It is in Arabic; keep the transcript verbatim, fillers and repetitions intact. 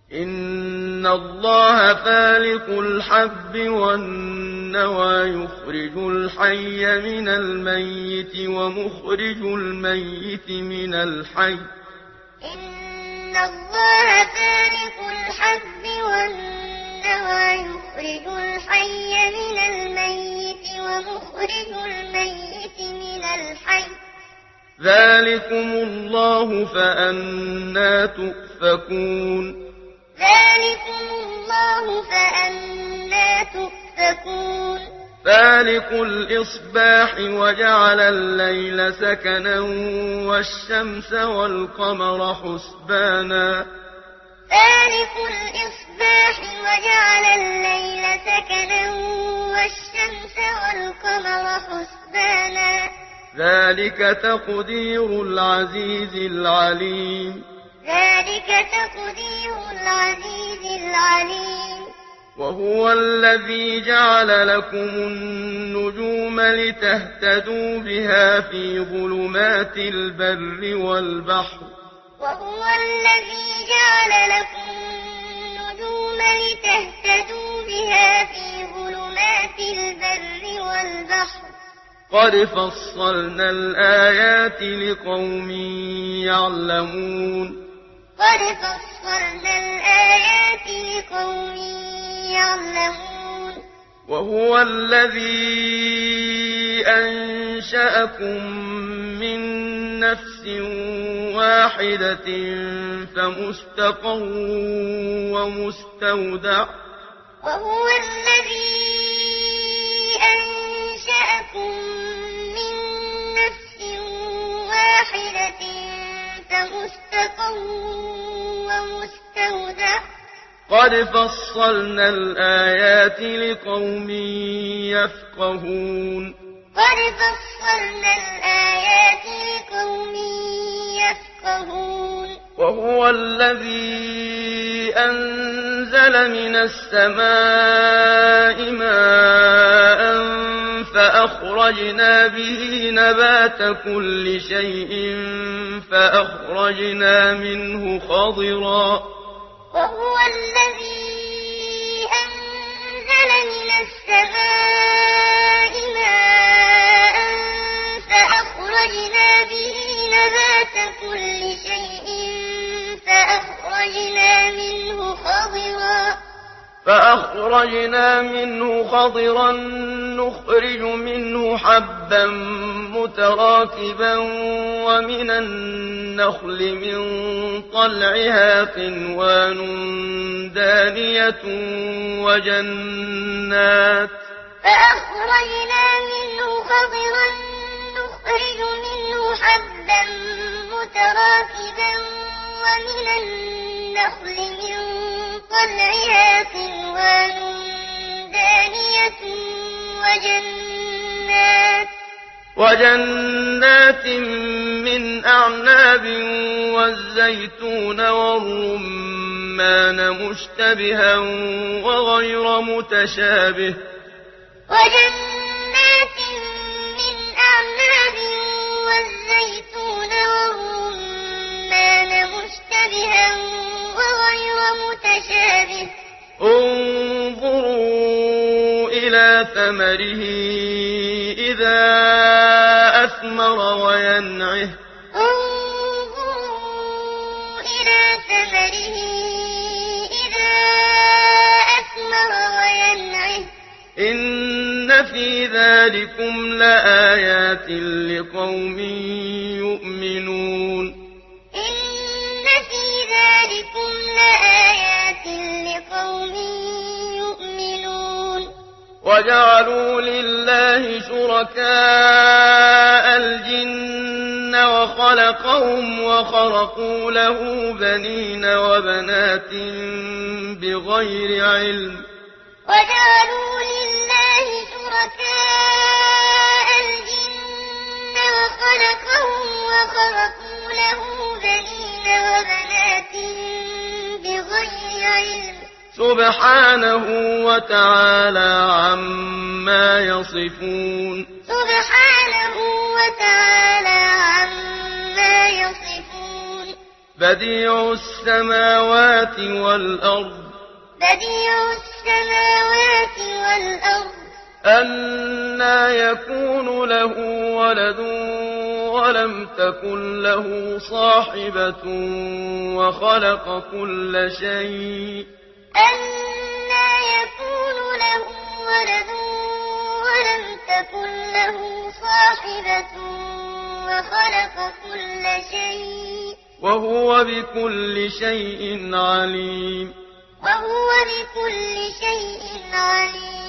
إن الله فالق الحب والنوى يخرج الحي من الميت ومخرج الميت من الحي إن الله فالق الحب والنوى يخرج الحي من الميت ومخرج الميت من الحي ذلكم الله فأنى تؤفكون ذلكم الله فأنى تؤفكون فالق الإصباح وجعل الليل سكنا والشمس والقمر حسبانا فالق الإصباح وجعل الليل سكنا والشمس والقمر حسبانا ذلك تقدير العزيز العليم ذلك تقدير العزيز العليم وهو الذي جعل لكم النجوم لتهتدوا بها في ظلمات البر والبحر وهو الذي جعل لكم النجوم لتهتدوا بها في ظلمات البر والبحر قد فصلنا الآيات لقوم يعلمون قد فصلنا الآيات لقوم يعلمون وهو الذي أنشأكم من نفس واحدة فمستقر ومستودع وهو الذي أنشأكم من نفس واحدة فمستقر ومستودع قد فصلنا الآيات لقوم يفقهون قد فصلنا الآيات لقوم يفقهون وهو الذي أنزل من السماء ماء فأخرجنا به نبات كل شيء فأخرجنا منه خضرا وهو الذي أنزل من السماء ماء فأخرجنا به نبات كل شيء فأخرجنا منه خضرا فأخرجنا منه خضرا نخرج منه حبا متراكبا ومن النخل من طلعها قنوان دانية وجنات فأخرجنا منه خضرا نخرج منه حبا متراكبا ومن النخل من طلعها قنوان دانية وجنات وجنات من أعناب والزيتون والرمان مشتبها وغير متشابه وجنات من أعناب والزيتون والرمان مشتبها وغير متشابه انظروا إلى ثمره إذا أثمر وينعه انظروا إلى ثمره إذا أثمر وينعه إن في ذلكم لآيات لقوم يؤمنون إن في ذلكم لآيات لقوم يؤمنون وجعلوا لله شركاء الجن وخلقهم وخرقوا له بنين وبنات بغير علم وجعلوا لله شركاء الجن وخلقهم وخرقوا له بنين وبنات بغير علم سبحانه وتعالى عما يصفون سبحانه وتعالى عما يصفون بديع السماوات والأرض بديع السماوات والأرض أنى يكون له ولد ولم تكن له صاحبة وخلق كل شيء أنى يكون له ولد ولم تكن له صاحبة وخلق كل شيء وهو بكل شيء عليم وهو بكل شيء عليم